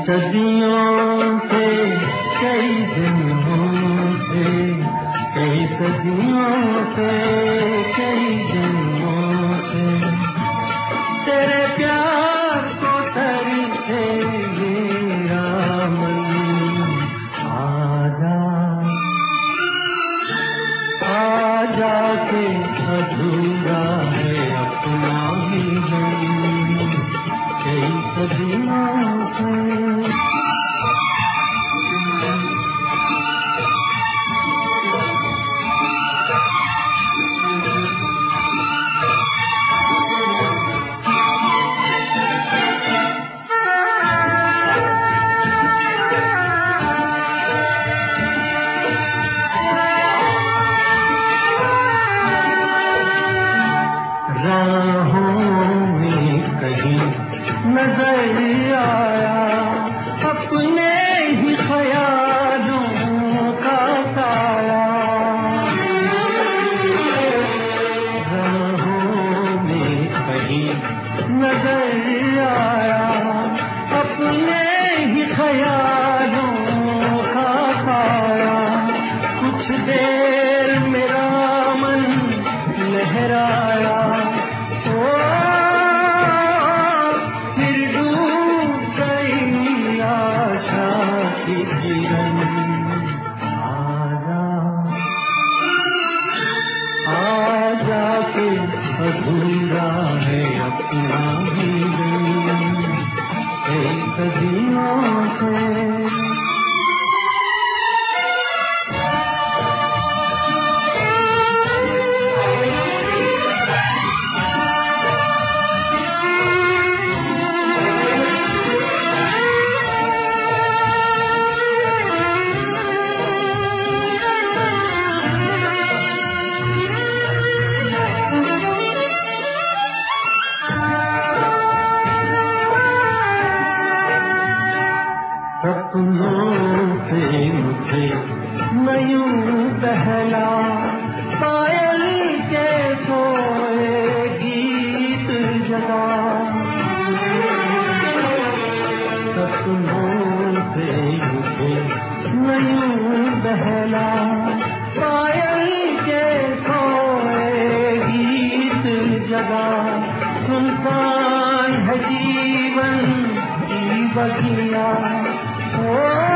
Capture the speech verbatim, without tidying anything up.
सदियों से कई जन्मों से कई सदियों से कई जन्मों से तेरे प्यार को तरसे मेरा मन। आजा आजा के अधूरा है अपना ही जन्म कई सदियों से। नजर आया अपने ही ख्यालों का साया, राहों में कहीं नजर आया अपने ही ख्यालों का साया। कुछ देर मेरा मन लहराया जीवन। आजा आजा के अधूरा है अपना ही जन्म कई सदियों से। सपनों से मुझे न यूं बहला पायल के सोए गीत जगा। सपनों से मुझे न यूं बहला पायल के सोए गीत जगा। सुनसान है जीवन की बगिया ओ